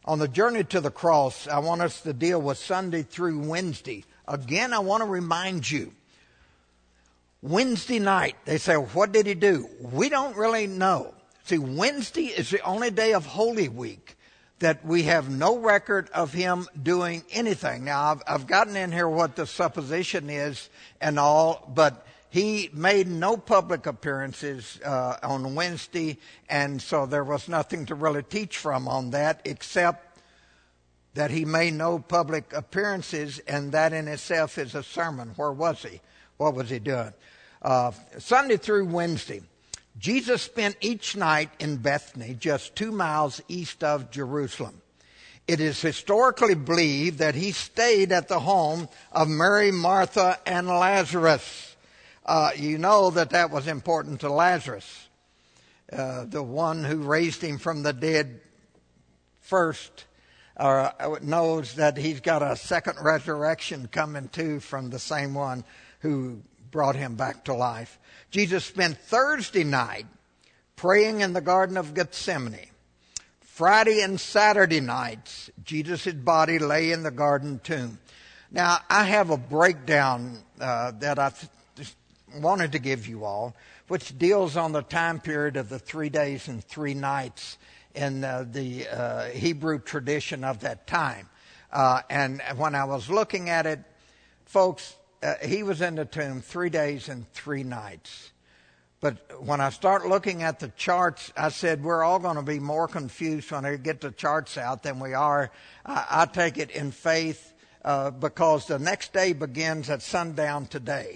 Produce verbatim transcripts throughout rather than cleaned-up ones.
On the journey to the cross, I want us to deal with Sunday through Wednesday. Again, I want to remind you, Wednesday night, they say, what did he do? We don't really know. See, Wednesday is the only day of Holy Week that we have no record of him doing anything. Now, I've, I've gotten in here what the supposition is and all, but he made no public appearances uh, on Wednesday, and so there was nothing to really teach from on that, except that he made no public appearances, and that in itself is a sermon. Where was he? What was he doing? Uh, Sunday through Wednesday, Jesus spent each night in Bethany, just two miles east of Jerusalem. It is historically believed that he stayed at the home of Mary, Martha, and Lazarus. Uh, you know that that was important to Lazarus, uh, the one who raised him from the dead first, uh, knows that he's got a second resurrection coming too from the same one who brought him back to life. Jesus spent Thursday night praying in the Garden of Gethsemane. Friday and Saturday nights, Jesus' body lay in the garden tomb. Now, I have a breakdown uh, that I th- wanted to give you all, which deals on the time period of the three days and three nights in uh, the uh, Hebrew tradition of that time. Uh, and when I was looking at it, folks, uh, he was in the tomb three days and three nights. But when I start looking at the charts, I said we're all going to be more confused when I get the charts out than we are. I, I take it in faith uh, because the next day begins at sundown today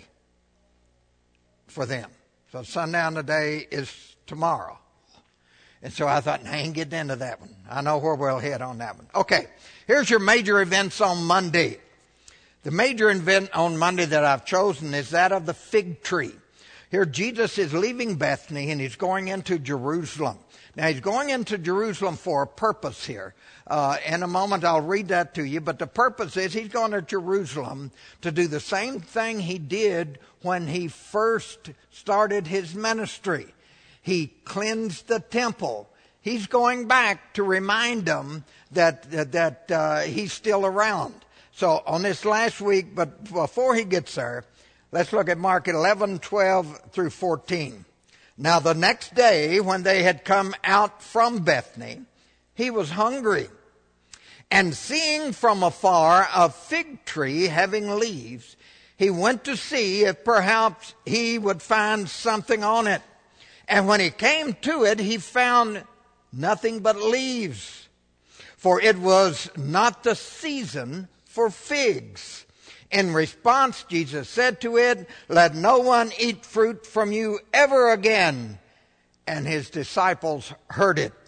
for them. So sundown today is tomorrow. And so I thought, I ain't getting into that one. I know where we'll head on that one. Okay, here's your major events on Monday. The major event on Monday that I've chosen is that of the fig tree. Here Jesus is leaving Bethany and he's going into Jerusalem. Now he's going into Jerusalem for a purpose here. Uh, in a moment I'll read that to you, but the purpose is he's going to Jerusalem to do the same thing he did when he first started his ministry. He cleansed the temple. He's going back to remind them that, that, that uh, he's still around. So on this last week, but before he gets there, let's look at Mark eleven, twelve through fourteen. Now the next day, when they had come out from Bethany, he was hungry. And seeing from afar a fig tree having leaves, he went to see if perhaps he would find something on it. And when he came to it, he found nothing but leaves, for it was not the season for figs. In response, Jesus said to it, "Let no one eat fruit from you ever again." And his disciples heard it.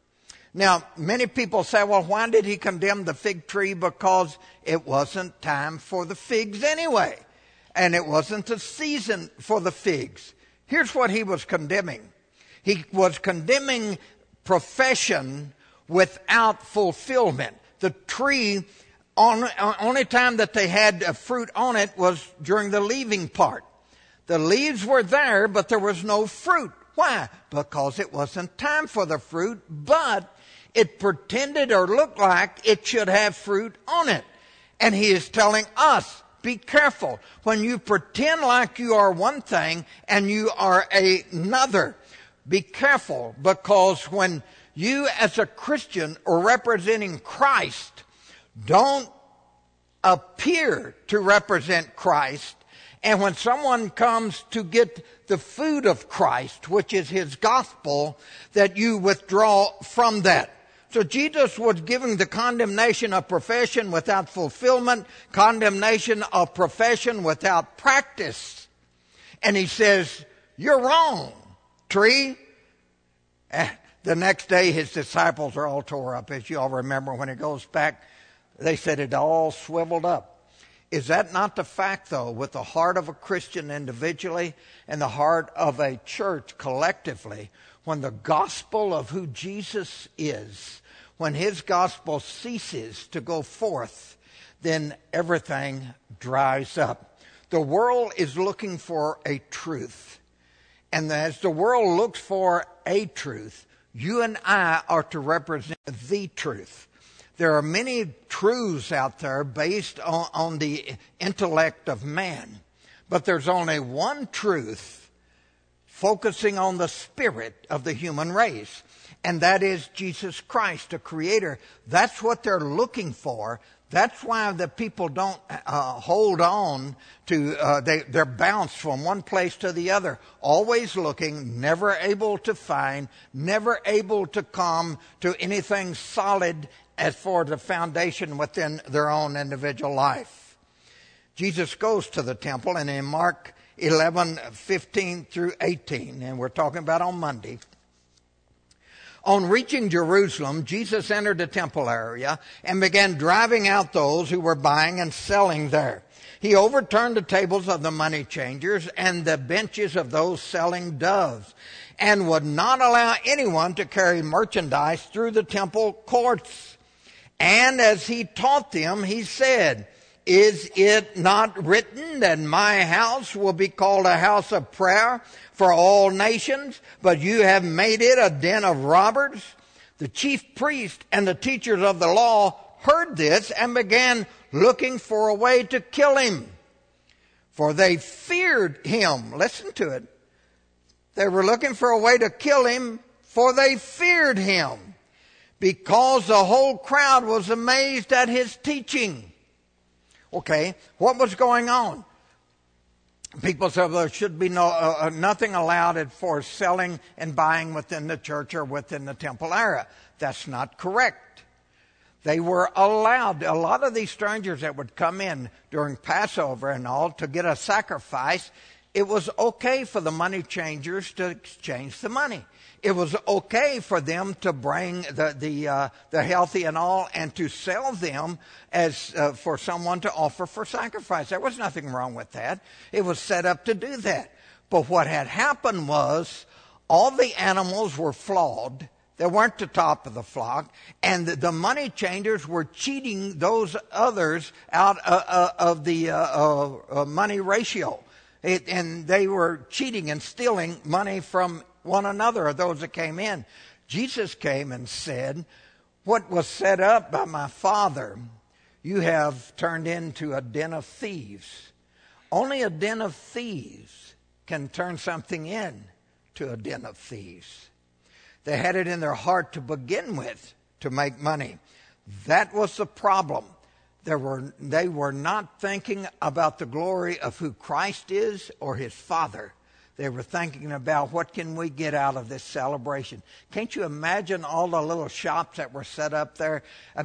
Now, many people say, well, why did he condemn the fig tree? Because it wasn't time for the figs anyway. And it wasn't the season for the figs. Here's what he was condemning. He was condemning profession without fulfillment. The tree, on, only time that they had a fruit on it was during the leaving part. The leaves were there, but there was no fruit. Why? Because it wasn't time for the fruit, but it pretended or looked like it should have fruit on it. And he is telling us, be careful when you pretend like you are one thing and you are another. Be careful, because when you as a Christian are representing Christ don't appear to represent Christ, and when someone comes to get the food of Christ, which is his gospel, that you withdraw from that. So Jesus was giving the condemnation of profession without fulfillment, condemnation of profession without practice. And he says, you're wrong, tree. Eh, the next day his disciples are all tore up. As you all remember, when he goes back, they said it all swiveled up. Is that not the fact, though, with the heart of a Christian individually and the heart of a church collectively, when the gospel of who Jesus is, when his gospel ceases to go forth, then everything dries up. The world is looking for a truth. And as the world looks for a truth, you and I are to represent the truth. There are many truths out there based on, on the intellect of man. But there's only one truth focusing on the spirit of the human race. And that is Jesus Christ, the Creator. That's what they're looking for. That's why the people don't uh, hold on to, uh, they, they're bounced from one place to the other. Always looking, never able to find, never able to come to anything solid as for the foundation within their own individual life. Jesus goes to the temple, and in Mark eleven, fifteen through eighteen, and we're talking about on Monday. On reaching Jerusalem, Jesus entered the temple area and began driving out those who were buying and selling there. He overturned the tables of the money changers and the benches of those selling doves, and would not allow anyone to carry merchandise through the temple courts. And as he taught them, he said, "Is it not written that my house will be called a house of prayer for all nations, but you have made it a den of robbers?" The chief priest and the teachers of the law heard this and began looking for a way to kill him, for they feared him. Listen to it. They were looking for a way to kill him, for they feared him, because the whole crowd was amazed at his teaching. Okay, what was going on? People said there should be no uh, nothing allowed for selling and buying within the church or within the temple area. That's not correct. They were allowed, a lot of these strangers that would come in during Passover and all to get a sacrifice, it was okay for the money changers to exchange the money. It was okay for them to bring the the, uh, the healthy and all and to sell them as uh, for someone to offer for sacrifice. There was nothing wrong with that. It was set up to do that. But what had happened was all the animals were flawed. They weren't the top of the flock. And the, the money changers were cheating those others out uh, uh, of the uh, uh, uh, money ratio. It, and they were cheating and stealing money from one another, or those that came in. Jesus came and said, "What was set up by my Father, you have turned into a den of thieves." Only a den of thieves can turn something into a den of thieves. They had it in their heart to begin with to make money. That was the problem. There were, they were not thinking about the glory of who Christ is or his Father. They were thinking about what can we get out of this celebration. Can't you imagine all the little shops that were set up there?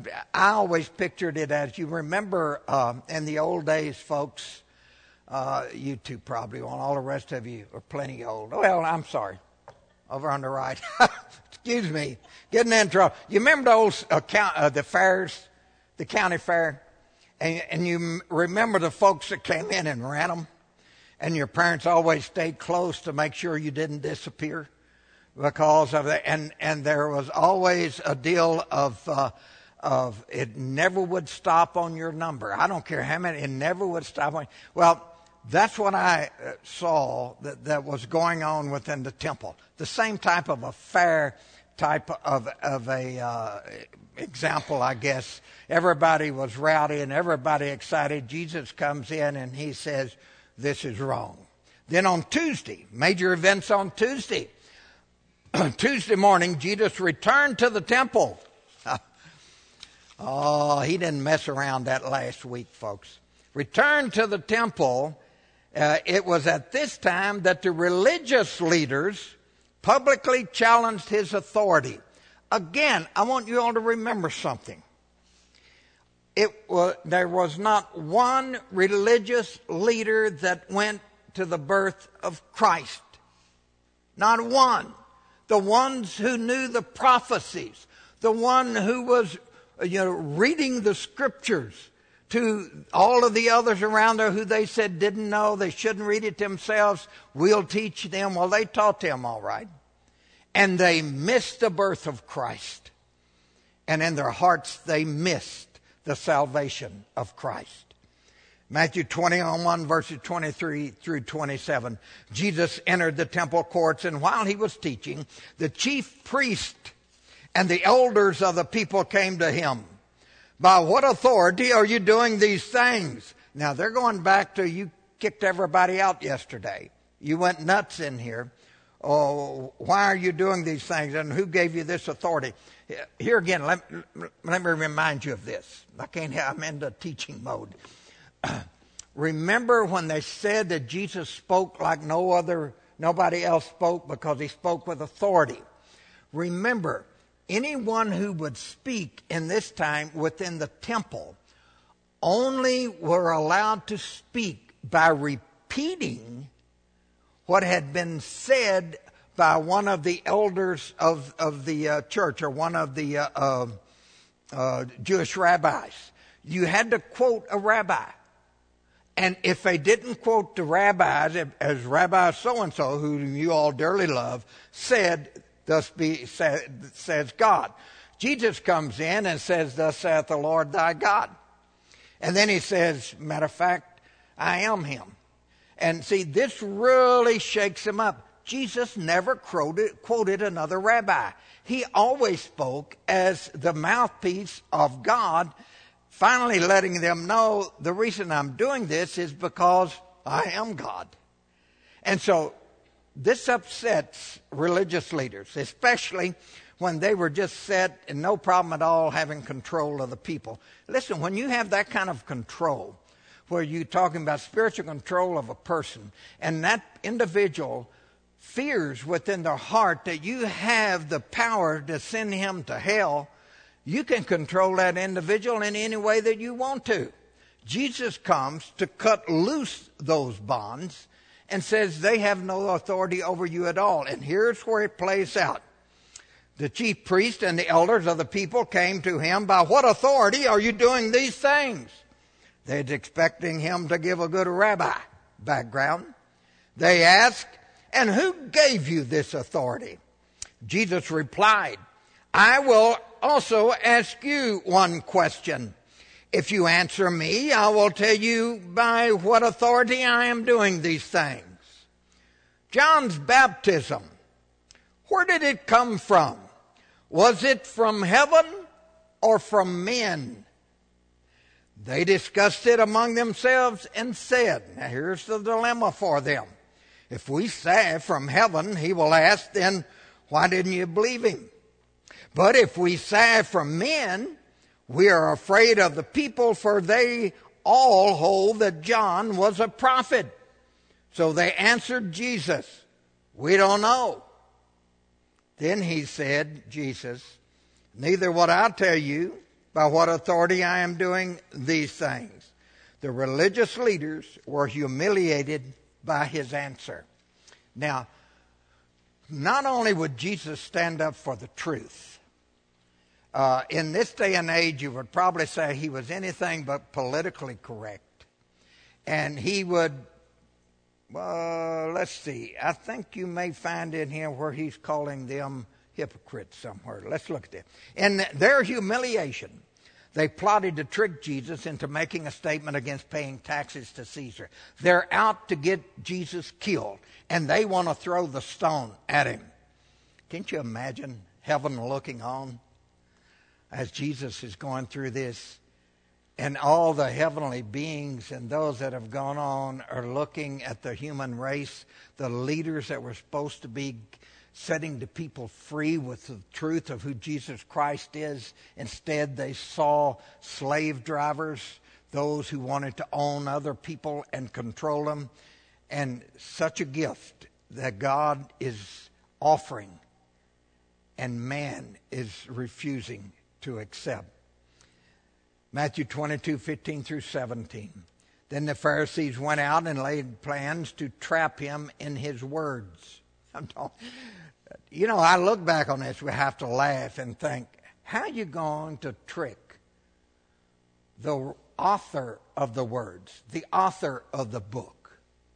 I always pictured it as, you remember uh, in the old days, folks, uh, you two probably won't, all the rest of you are plenty old. Well, I'm sorry, over on the right. Excuse me, getting in trouble. You remember the old uh, count, uh, the fairs, the county fair? And, and you remember the folks that came in and ran them? And your parents always stayed close to make sure you didn't disappear because of that. And, and there was always a deal of, uh, of it never would stop on your number. I don't care how many, it never would stop on. Well, that's what I saw that, that was going on within the temple. The same type of a fair type of, of a uh, example, I guess. Everybody was rowdy and everybody excited. Jesus comes in and he says, "This is wrong." Then on Tuesday, major events on Tuesday. Tuesday morning, Jesus returned to the temple. Oh, he didn't mess around that last week, folks. Returned to the temple. Uh, it was at this time that the religious leaders publicly challenged his authority. Again, I want you all to remember something. It was, there was not one religious leader that went to the birth of Christ. Not one. The ones who knew the prophecies, the one who was, you know, reading the scriptures to all of the others around there who they said didn't know, they shouldn't read it themselves. We'll teach them. Well, they taught them all right. And they missed the birth of Christ. And in their hearts, they missed the salvation of Christ. Matthew twenty-one, verses twenty-three through twenty-seven. Jesus entered the temple courts, and while he was teaching, the chief priest and the elders of the people came to him. By what authority are you doing these things? Now, they're going back to you kicked everybody out yesterday. You went nuts in here. Oh, why are you doing these things? And who gave you this authority? Here again, let, let me remind you of this. I can't have, I'm in the teaching mode. Remember when they said that Jesus spoke like no other, nobody else spoke because he spoke with authority. Remember, anyone who would speak in this time within the temple only were allowed to speak by repeating what had been said by one of the elders of, of the uh, church or one of the uh, uh, uh, Jewish rabbis. You had to quote a rabbi. And if they didn't quote the rabbis, as Rabbi so-and-so, who you all dearly love, said, thus be, said, says God. Jesus comes in and says, thus saith the Lord thy God. And then he says, matter of fact, I am him. And see, this really shakes him up. Jesus never quoted, quoted another rabbi. He always spoke as the mouthpiece of God, finally letting them know the reason I'm doing this is because I am God. And so this upsets religious leaders, especially when they were just set and no problem at all having control of the people. Listen, when you have that kind of control, where you're talking about spiritual control of a person, and that individual fears within their heart that you have the power to send him to hell, you can control that individual in any way that you want to. Jesus comes to cut loose those bonds and says they have no authority over you at all. And here's where it plays out. The chief priest and the elders of the people came to him. By what authority are you doing these things? They're expecting him to give a good rabbi background. They asked, and who gave you this authority? Jesus replied, I will also ask you one question. If you answer me, I will tell you by what authority I am doing these things. John's baptism, where did it come from? Was it from heaven or from men? They discussed it among themselves and said, now here's the dilemma for them. If we say from heaven, he will ask, then why didn't you believe him? But if we say from men, we are afraid of the people, for they all hold that John was a prophet. So they answered Jesus, we don't know. Then he said, Jesus, neither would I tell you by what authority I am doing these things. The religious leaders were humiliated by his answer. Now, not only would Jesus stand up for the truth, uh, in this day and age, you would probably say he was anything but politically correct. And he would, uh, let's see, I think you may find in here where he's calling them hypocrites somewhere. Let's look at this. In their humiliation, they plotted to trick Jesus into making a statement against paying taxes to Caesar. They're out to get Jesus killed, and they want to throw the stone at him. Can't you imagine heaven looking on as Jesus is going through this? And all the heavenly beings and those that have gone on are looking at the human race, the leaders that were supposed to be setting the people free with the truth of who Jesus Christ is. Instead, they saw slave drivers, those who wanted to own other people and control them. And such a gift that God is offering and man is refusing to accept. Matthew twenty-two, fifteen through seventeen. Then the Pharisees went out and laid plans to trap him in his words. I'm talking, you know, I look back on this, we have to laugh and think, how are you going to trick the author of the words, the author of the book,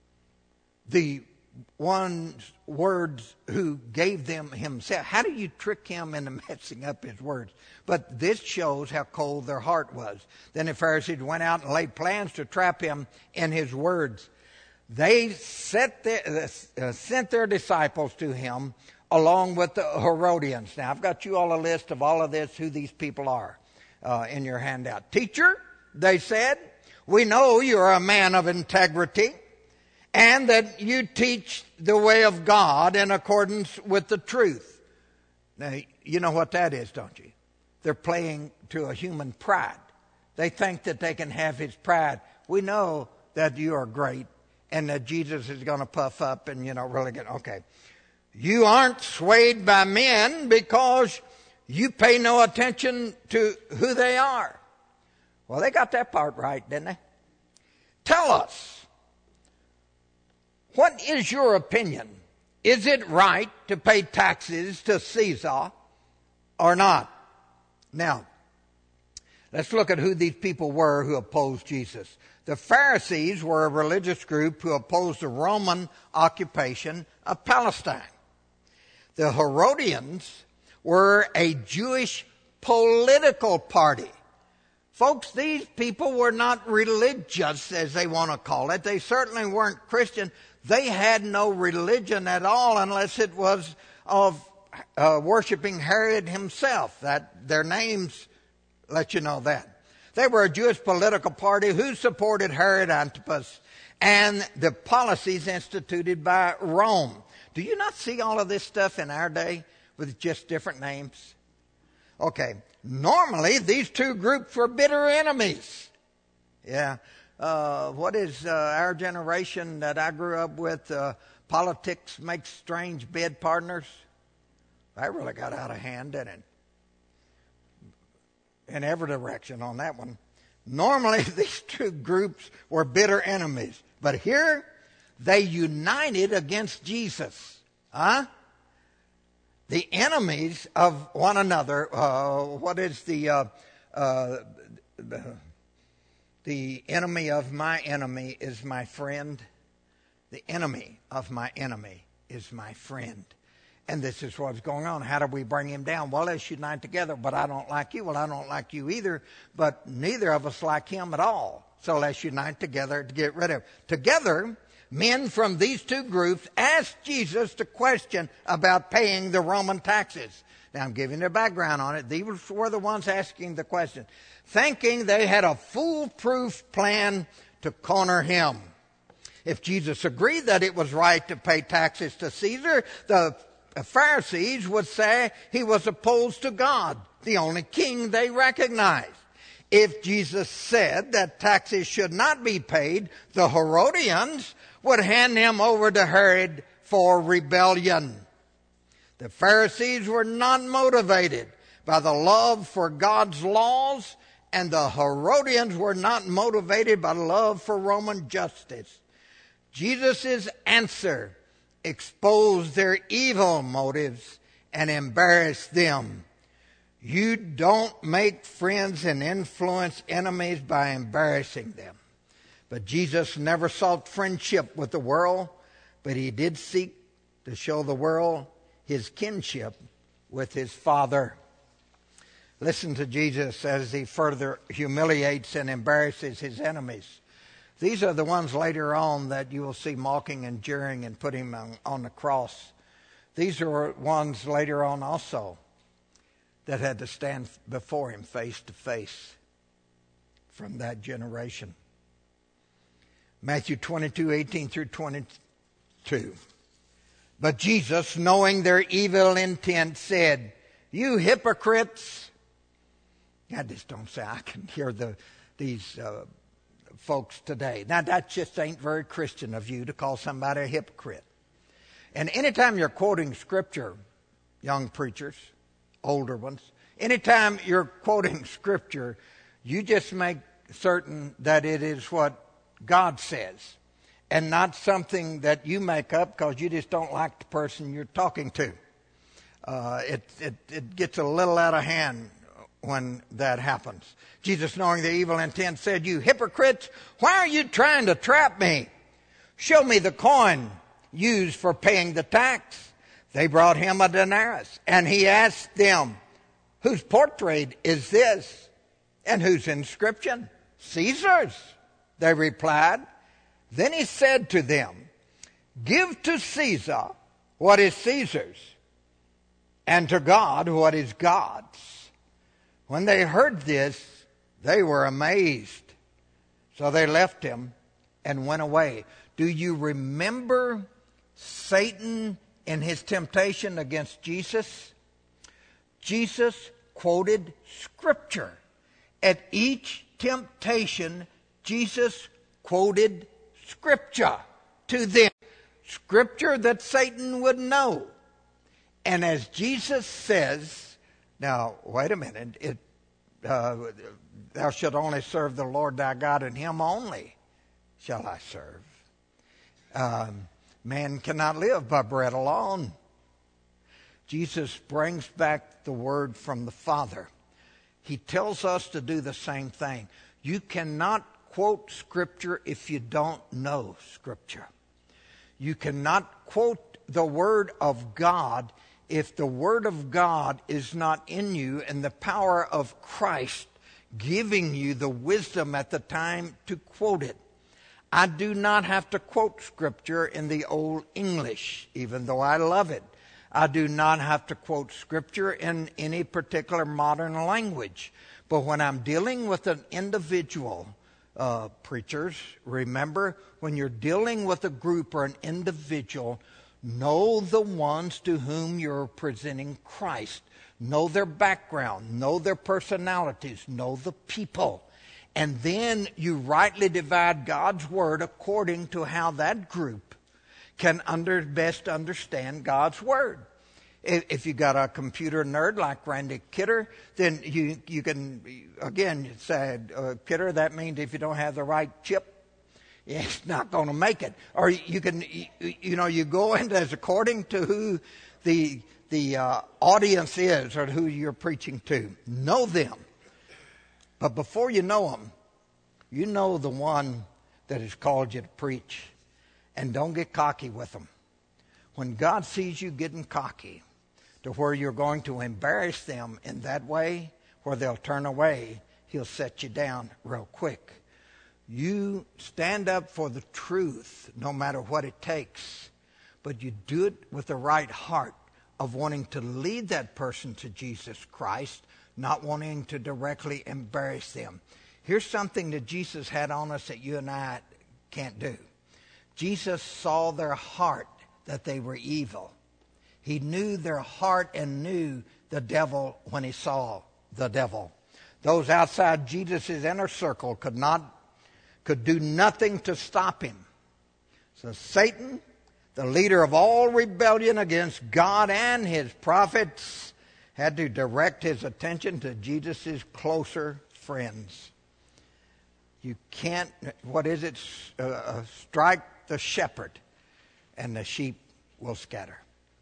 the one words who gave them himself? How do you trick him into messing up his words? But this shows how cold their heart was. Then the Pharisees went out and laid plans to trap him in his words. They set their, uh, sent their disciples to him along with the Herodians. Now, I've got you all a list of all of this, who these people are. uh, in your handout. Teacher, they said, we know you're a man of integrity and that you teach the way of God in accordance with the truth. Now, you know what that is, don't you? They're playing to a human pride. They think that they can have his pride. We know that you are great and that Jesus is going to puff up and, you know, really get, okay. You aren't swayed by men because you pay no attention to who they are. Well, they got that part right, didn't they? Tell us, what is your opinion? Is it right to pay taxes to Caesar or not? Now, let's look at who these people were who opposed Jesus. The Pharisees were a religious group who opposed the Roman occupation of Palestine. The Herodians were a Jewish political party. Folks, these people were not religious, as they want to call it. They certainly weren't Christian. They had no religion at all unless it was of uh, worshiping Herod himself. That their names let you know that. They were a Jewish political party who supported Herod Antipas and the policies instituted by Rome. Do you not see all of this stuff in our day with just different names? Okay, normally these two groups were bitter enemies. Yeah, uh, what is uh, our generation that I grew up with? Uh, politics makes strange bed partners. That really got out of hand, didn't it? In every direction on that one. Normally these two groups were bitter enemies. But here, they united against Jesus. Huh? The enemies of one another. Uh, what is the, uh, uh, the the enemy of my enemy is my friend? The enemy of my enemy is my friend. And this is what's going on. How do we bring him down? Well, let's unite together. But I don't like you. Well, I don't like you either. But neither of us like him at all. So let's unite together to get rid of him. Together, men from these two groups asked Jesus the question about paying the Roman taxes. Now, I'm giving you a background on it. These were the ones asking the question, thinking they had a foolproof plan to corner him. If Jesus agreed that it was right to pay taxes to Caesar, the Pharisees would say he was opposed to God, the only king they recognized. If Jesus said that taxes should not be paid, the Herodians would hand him over to Herod for rebellion. The Pharisees were not motivated by the love for God's laws, and the Herodians were not motivated by love for Roman justice. Jesus' answer exposed their evil motives and embarrassed them. You don't make friends and influence enemies by embarrassing them. But Jesus never sought friendship with the world, but he did seek to show the world his kinship with his Father. Listen to Jesus as he further humiliates and embarrasses his enemies. These are the ones later on that you will see mocking and jeering and put him on, on the cross. These are ones later on also that had to stand before him face to face from that generation. Matthew twenty-two, eighteen through twenty-two. But Jesus, knowing their evil intent, said, you hypocrites. I just don't say, I can hear the these uh, folks today. Now, that just ain't very Christian of you to call somebody a hypocrite. And anytime you're quoting Scripture, young preachers, older ones, anytime you're quoting Scripture, you just make certain that it is what God says and not something that you make up because you just don't like the person you're talking to. Uh, it, it, it gets a little out of hand when that happens. Jesus, knowing the evil intent, said, you hypocrites, why are you trying to trap me? Show me the coin used for paying the tax. They brought him a denarius, and he asked them, whose portrait is this? And whose inscription? Caesar's, they replied. Then he said to them, give to Caesar what is Caesar's, and to God what is God's. When they heard this, they were amazed. So they left him and went away. Do you remember Satan in his temptation against Jesus? Jesus quoted Scripture. At each temptation, Jesus quoted Scripture to them. Scripture that Satan would know. And as Jesus says, now, wait a minute, it, uh, thou shalt only serve the Lord thy God, and him only shall I serve. Um, man cannot live by bread alone. Jesus brings back the word from the Father. He tells us to do the same thing. You cannot quote Scripture if you don't know Scripture. You cannot quote the Word of God if the Word of God is not in you and the power of Christ giving you the wisdom at the time to quote it. I do not have to quote Scripture in the Old English, even though I love it. I do not have to quote Scripture in any particular modern language. But when I'm dealing with an individual, uh, preachers, remember, when you're dealing with a group or an individual, know the ones to whom you're presenting Christ. Know their background. Know their personalities. Know the people. And then you rightly divide God's Word according to how that group can under, best understand God's Word. If, if you got a computer nerd like Randy Kidder, then you you can, again, say, uh, Kidder, that means if you don't have the right chip, it's not going to make it. Or you can, you, you know, you go into as according to who the the uh, audience is or who you're preaching to. Know them. But before you know them, you know the one that has called you to preach. And don't get cocky with them. When God sees you getting cocky to where you're going to embarrass them in that way, where they'll turn away, he'll set you down real quick. You stand up for the truth no matter what it takes, but you do it with the right heart of wanting to lead that person to Jesus Christ, not wanting to directly embarrass them. Here's something that Jesus had on us that you and I can't do. Jesus saw their heart, that they were evil. He knew their heart and knew the devil when he saw the devil. Those outside Jesus' inner circle could not, could do nothing to stop him. So Satan, the leader of all rebellion against God and his prophets, had to direct his attention to Jesus' closer friends. You can't, what is it, uh, strike the shepherd and the sheep will scatter.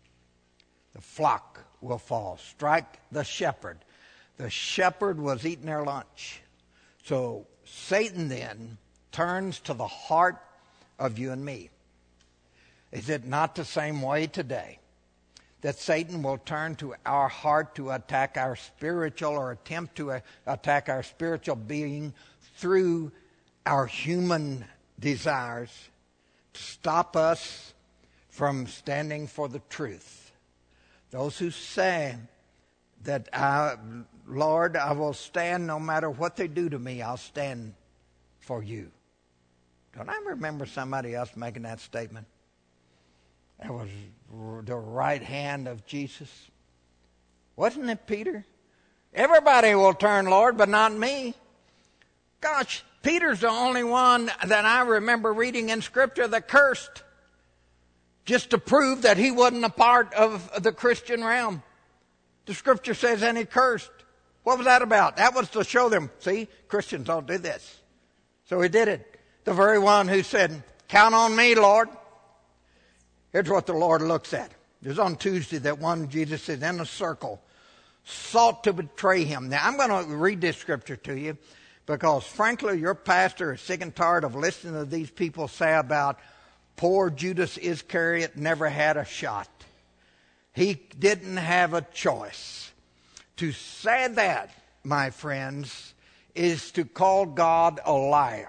The flock will fall. Strike the shepherd. The shepherd was eating their lunch. So Satan then turns to the heart of you and me. Is it not the same way today that Satan will turn to our heart to attack our spiritual or attempt to attack our spiritual being through our human desires to stop us from standing for the truth? Those who say that, I, Lord, I will stand no matter what they do to me, I'll stand for you. Don't I remember somebody else making that statement? That was the right hand of Jesus. Wasn't it Peter? Everybody will turn, Lord, but not me. Gosh, Peter's the only one that I remember reading in Scripture that cursed, just to prove that he wasn't a part of the Christian realm. The Scripture says, and he cursed. What was that about? That was to show them, see, Christians don't do this. So he did it. The very one who said, count on me, Lord. Here's what the Lord looks at. It was on Tuesday that one, Jesus is in a circle, sought to betray him. Now, I'm going to read this Scripture to you because, frankly, your pastor is sick and tired of listening to these people say about poor Judas Iscariot never had a shot. He didn't have a choice. To say that, my friends, is to call God a liar.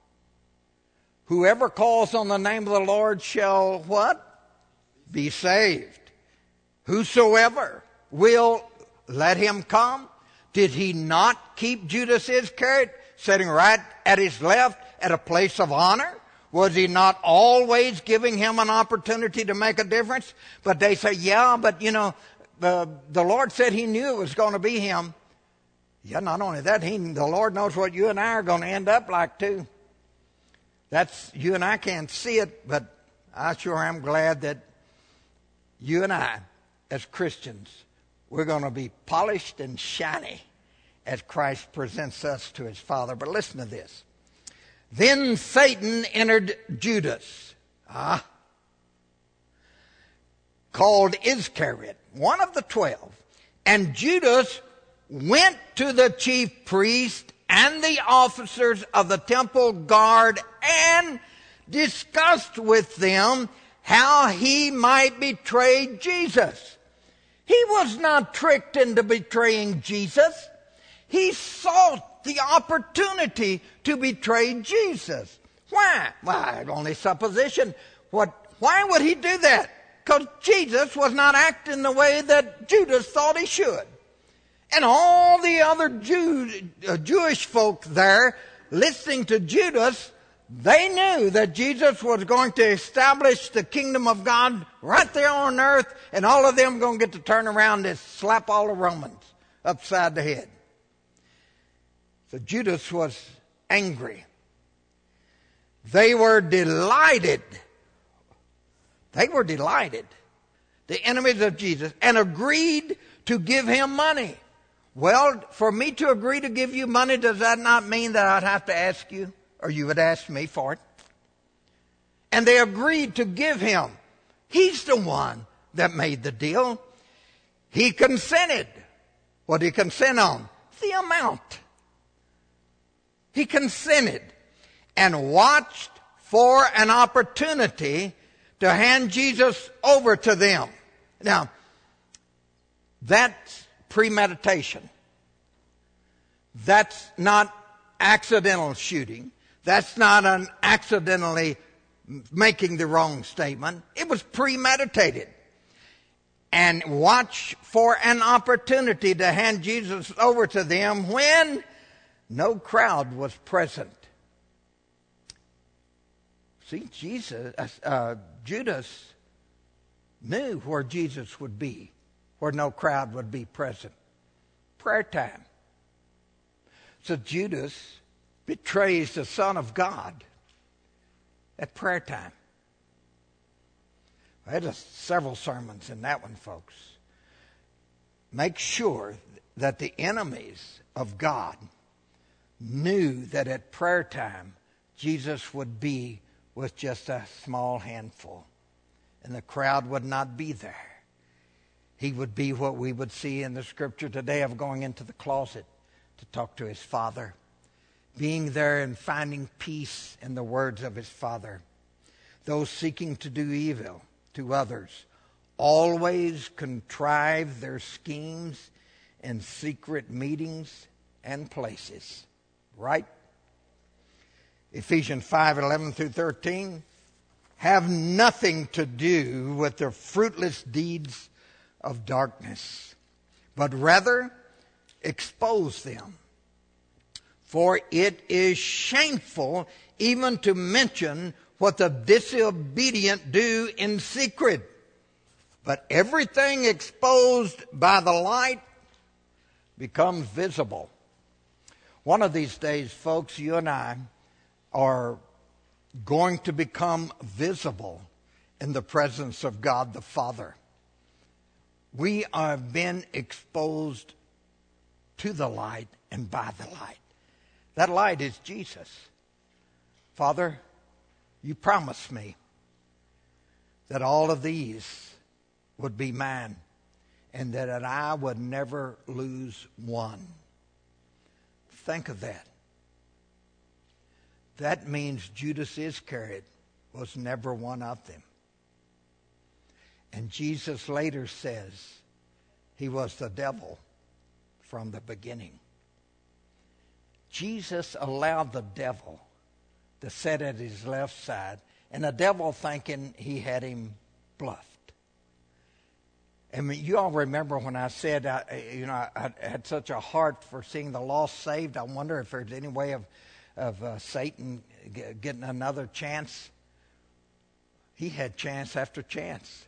Whoever calls on the name of the Lord shall what? Be saved. Whosoever will, let him come. Did he not keep Judas Iscariot sitting right at his left at a place of honor? Was he not always giving him an opportunity to make a difference? But they say, yeah, but you know, the, the Lord said he knew it was going to be him. Yeah, not only that, he, the Lord knows what you and I are going to end up like too. That's, you and I can't see it, but I sure am glad that you and I, as Christians, we're going to be polished and shiny as Christ presents us to his Father. But listen to this. Then Satan entered Judas, ah, called Iscariot, one of the twelve. And Judas went to the chief priest and the officers of the temple guard and discussed with them how he might betray Jesus. He was not tricked into betraying Jesus. He sought the opportunity to betray Jesus. Why? Why, only supposition. What? Why would he do that? Because Jesus was not acting the way that Judas thought he should. And all the other Jew, uh, Jewish folk there listening to Judas, they knew that Jesus was going to establish the kingdom of God right there on earth, and all of them going to get to turn around and slap all the Romans upside the head. So Judas was angry. They were delighted. They were delighted, the enemies of Jesus, and agreed to give him money. Well, for me to agree to give you money, does that not mean that I'd have to ask you, or you would ask me for it? And they agreed to give him. He's the one that made the deal. He consented. What did he consent on? The amount. He consented and watched for an opportunity to hand Jesus over to them. Now, that's premeditation. That's not accidental shooting. That's not an accidentally making the wrong statement. It was premeditated. And watch for an opportunity to hand Jesus over to them when no crowd was present. See, Jesus, uh, Judas knew where Jesus would be, where no crowd would be present. Prayer time. So Judas betrays the Son of God at prayer time. I had a, several sermons in that one, folks. Make sure that the enemies of God knew that at prayer time Jesus would be with just a small handful, and the crowd would not be there. He would be what we would see in the scripture today of going into the closet to talk to his Father, being there and finding peace in the words of his Father. Those seeking to do evil to others always contrive their schemes in secret meetings and places. Right? Ephesians five, eleven through thirteen. Have nothing to do with the fruitless deeds of darkness, but rather expose them. For it is shameful even to mention what the disobedient do in secret. But everything exposed by the light becomes visible. One of these days, folks, you and I are going to become visible in the presence of God the Father. We have been exposed to the light and by the light. That light is Jesus. Father, you promised me that all of these would be mine and that I would never lose one. Think of that. That means Judas Iscariot was never one of them. And Jesus later says he was the devil from the beginning. Jesus allowed the devil to sit at his left side, and the devil thinking he had him bluffed. I mean, you all remember when I said, I, you know, I, I had such a heart for seeing the lost saved. I wonder if there's any way of, of uh, Satan g- getting another chance. He had chance after chance.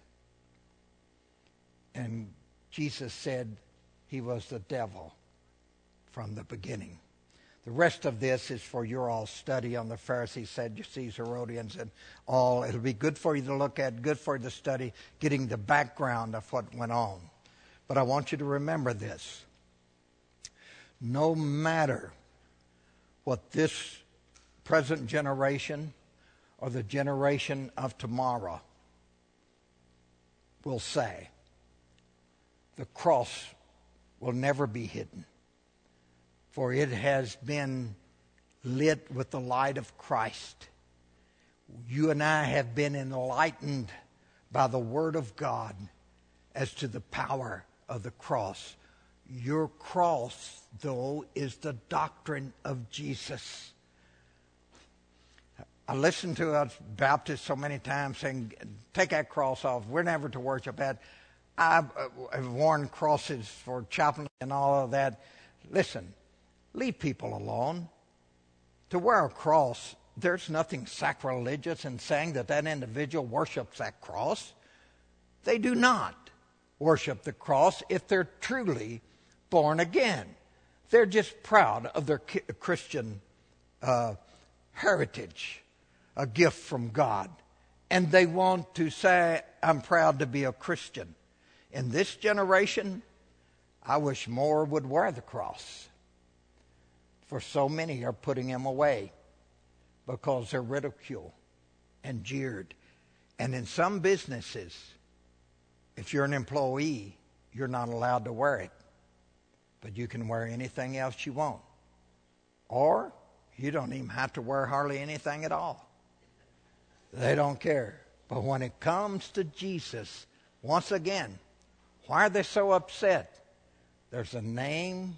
And Jesus said he was the devil from the beginning. The rest of this is for your all study on the Pharisees, Sadducees, Herodians, and all. It'll be good for you to look at, good for you to study, getting the background of what went on. But I want you to remember this. No matter what this present generation or the generation of tomorrow will say, the cross will never be hidden. For it has been lit with the light of Christ. You and I have been enlightened by the Word of God as to the power of the cross. Your cross, though, is the doctrine of Jesus. I listened to us Baptists so many times saying, take that cross off. We're never to worship that. I've worn crosses for chaplain and all of that. Listen. Leave people alone. To wear a cross, there's nothing sacrilegious in saying that that individual worships that cross. They do not worship the cross if they're truly born again. They're just proud of their Christian uh, heritage, a gift from God. And they want to say, I'm proud to be a Christian. In this generation, I wish more would wear the cross. For so many are putting him away because they're ridiculed and jeered. And in some businesses, if you're an employee, you're not allowed to wear it. But you can wear anything else you want. Or you don't even have to wear hardly anything at all. They don't care. But when it comes to Jesus, once again, why are they so upset? There's a name,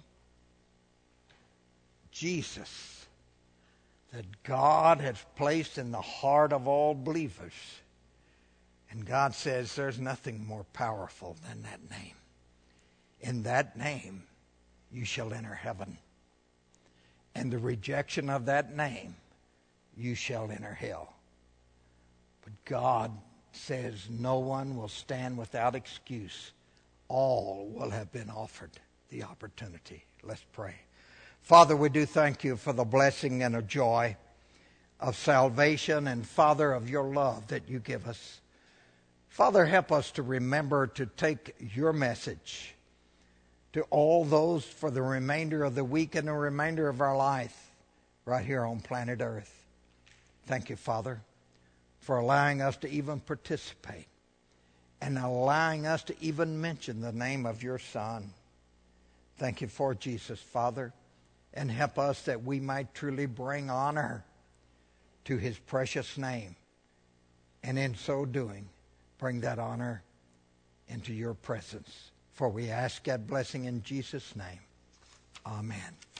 Jesus, that God has placed in the heart of all believers. And God says there's nothing more powerful than that name. In that name, you shall enter heaven. And the rejection of that name, you shall enter hell. But God says no one will stand without excuse. All will have been offered the opportunity. Let's pray. Father, we do thank you for the blessing and the joy of salvation, and Father, of your love that you give us. Father, help us to remember to take your message to all those for the remainder of the week and the remainder of our life right here on planet Earth. Thank you, Father, for allowing us to even participate and allowing us to even mention the name of your Son. Thank you for Jesus, Father. And help us that we might truly bring honor to his precious name. And in so doing, bring that honor into your presence. For we ask that blessing in Jesus' name. Amen.